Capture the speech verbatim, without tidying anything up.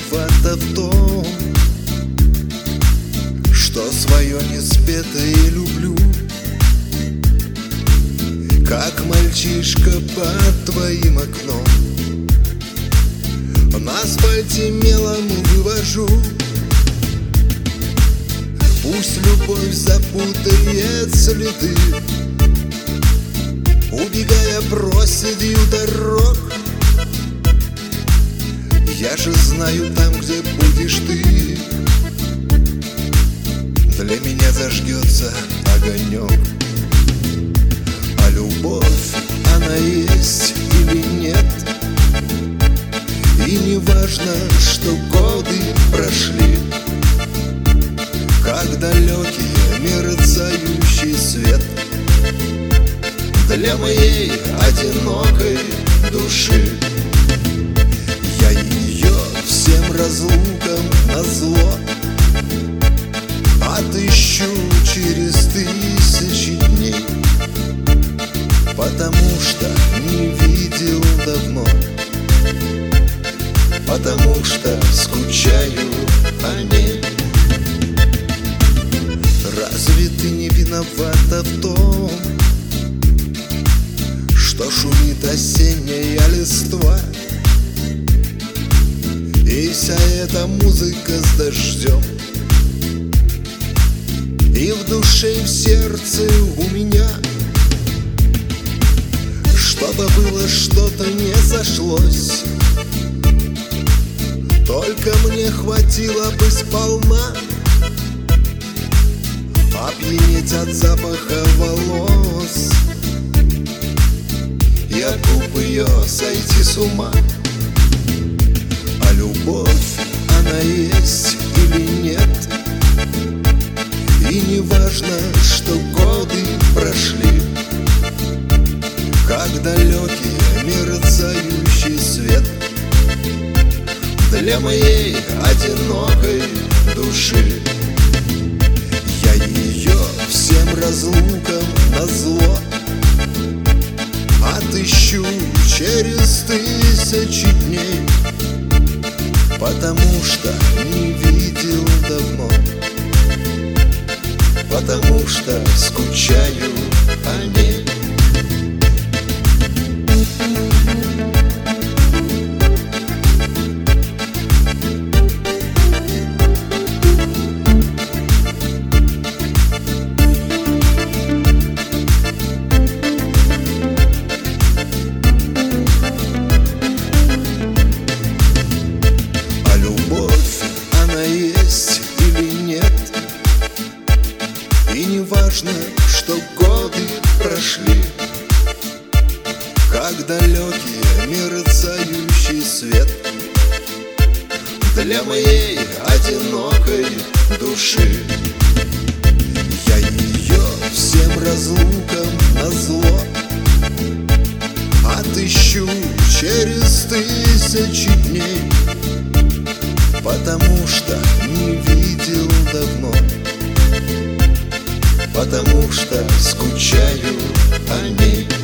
виновата в том, что свое неспетое люблю, как мальчишка под твоим окном. На асфальте мелом вывожу. Пусть любовь запутает следы, убегая проседью дорог. Я же знаю, там, где будешь ты, для меня зажгется огонек. А любовь, она есть или нет, и не важно, что годы прошли, как далекий мерцающий свет для моей одинокой души. Я ее всем разлукам назло отыщу через тысячи дней, потому что не видел давно, потому что скучаю о ней. Разве ты не виновата в том, что шумит осенняя листва, и вся эта музыка с дождем, и в душе, и в сердце у меня, чтобы было что-то не сошлось, только мне хватило бы сполна опьянеть от запаха волос и от губ ее сойти с ума. А любовь, она есть или нет, и не важно, что годы прошли, как далекий мерцающий свет для моей одинокой души. Я ее всем разлукам назло отыщу через тысячи дней, потому что не видел давно, потому что скучаю о ней. Есть или нет, и не важно, что годы прошли, как далекий мерцающий свет для моей одинокой души. Я ее всем разлукам назло отыщу через тысячи дней, потому что не видел давно, потому что скучаю о ней.